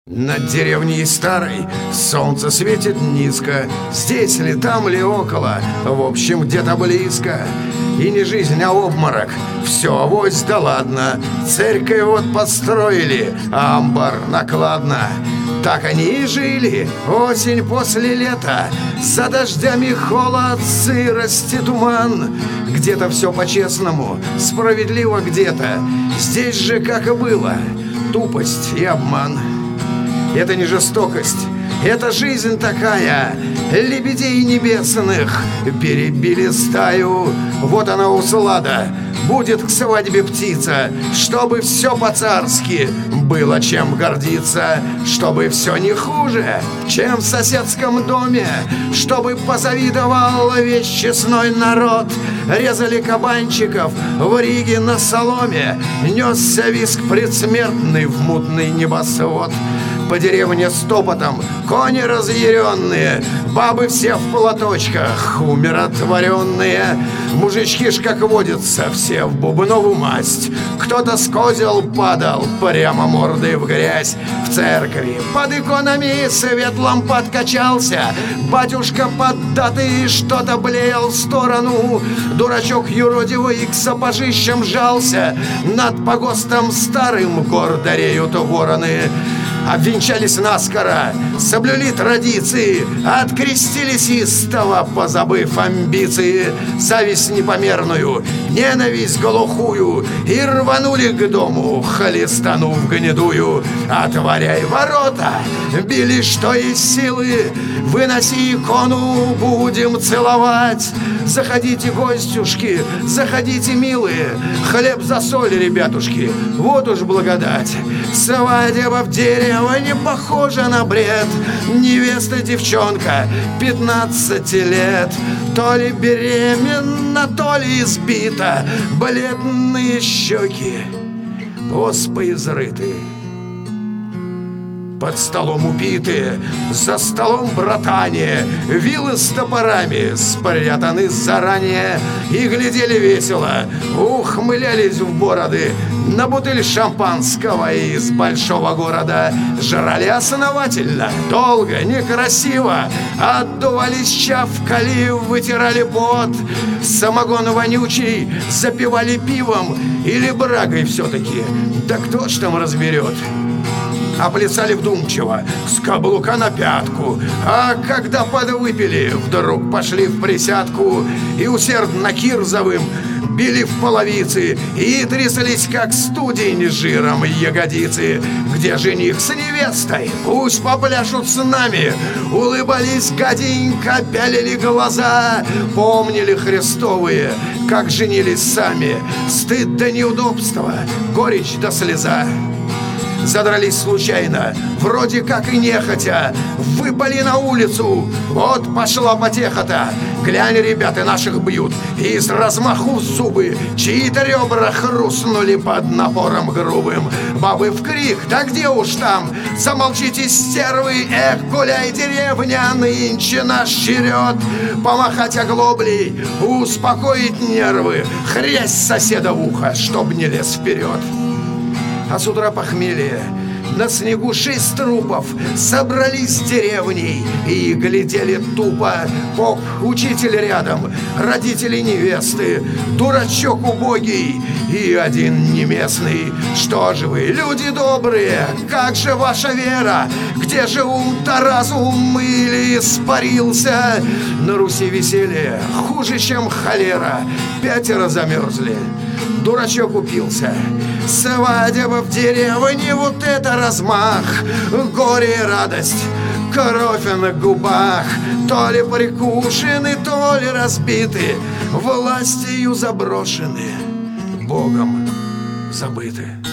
Над деревней старой солнце светит низко. Здесь ли, там ли, около, в общем, где-то близко. И не жизнь, а обморок, все авось да ладно. Церковь вот построили, а амбар накладно. Так они и жили, осень после лета. За дождями холод, сырость и туман. Где-то все по-честному, справедливо где-то. Здесь же, как и было, тупость и обман. Это не жестокость, это жизнь такая. Лебедей небесных перебили стаю. Вот она услада, будет к свадьбе птица. Чтобы все по-царски было чем гордиться. Чтобы все не хуже, чем в соседском доме. Чтобы позавидовал весь честной народ. Резали кабанчиков в Риге на соломе. Несся виск предсмертный в мутный небосвод. По деревне стопотом кони разъяренные, бабы все в платочках, умиротворенные. Мужички ж, как водится, все в бубновую масть. Кто-то с козел падал прямо мордой в грязь. В церкви под иконами свет лампад качался. Батюшка поддатый что-то блеял в сторону. Дурачок юродивый к сапожищам жался. Над погостом старым гордо реют вороны. Обвенчались наскоро, соблюли традиции, открестились истово, позабыв амбиции, зависть непомерную, ненависть глухую, и рванули к дому, хлестанув гнедую. Отворяй ворота, били что есть силы, выноси икону, будем целовать. Заходите, гостюшки, заходите, милые, хлеб за соль, ребятушки, вот уж благодать. Свадьба в деревне не похожа на бред. Невеста девчонка 15 лет, то ли беременна, то ли избита. Бледные щеки, оспы изрыты, под столом убитые, за столом братане. Вилы с топорами спрятаны заранее. И глядели весело, ухмылялись в бороды на бутыль шампанского из большого города. Жрали основательно, долго, некрасиво. Отдувались, чавкали, вытирали пот. Самогон вонючий запивали пивом или брагой все-таки. Да кто ж там разберет? Оплясали вдумчиво, с каблука на пятку. А когда подвыпили, вдруг пошли в присядку. И усердно кирзовым били в половицы. И тряслись, как студень, жиром ягодицы. Где жених с невестой? Пусть попляшут с нами. Улыбались гаденько, пялили глаза. Помнили христовые, как женились сами. Стыд до неудобства, горечь до слеза. Задрались случайно, вроде как и нехотя. Выпали на улицу, вот пошла потеха-то. Глянь, ребята наших бьют, и с размаху в зубы. Чьи-то ребра хрустнули под напором грубым. Бабы в крик, да где уж там? Замолчите, стервы, эх, гуляй, деревня, нынче наш черед. Помахать оглоблей, успокоить нервы. Хрясь соседа в ухо, чтоб не лез вперед. А с утра похмелье, на снегу 6 трупов собрались с деревней и глядели тупо. Поп, учитель рядом, родители невесты, дурачок убогий и один неместный. Что же вы, люди добрые, как же ваша вера? Где же ум-то разум или испарился? На Руси веселье хуже, чем холера. 5 замерзли, дурачок упился. Свадьба в деревне, вот это размах. Горе и радость, кровь на губах. То ли прикушены, то ли разбиты, властью заброшены, Богом забыты.